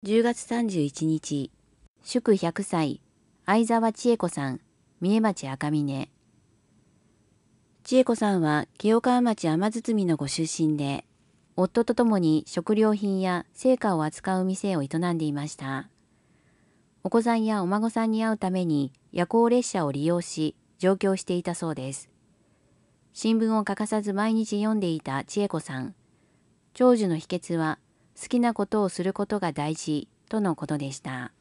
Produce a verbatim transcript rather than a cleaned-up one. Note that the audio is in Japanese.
じゅうがつさんじゅういちにち、祝ひゃくさい、相沢千恵子さん、三重町赤峰。千恵子さんは清川町天堤のご出身で、夫と共に食料品や青果を扱う店を営んでいました。お子さんやお孫さんに会うために夜行列車を利用し、上京していたそうです。新聞を欠かさず毎日読んでいた千恵子さん。長寿の秘訣は、好きなことをすることが大事とのことでした。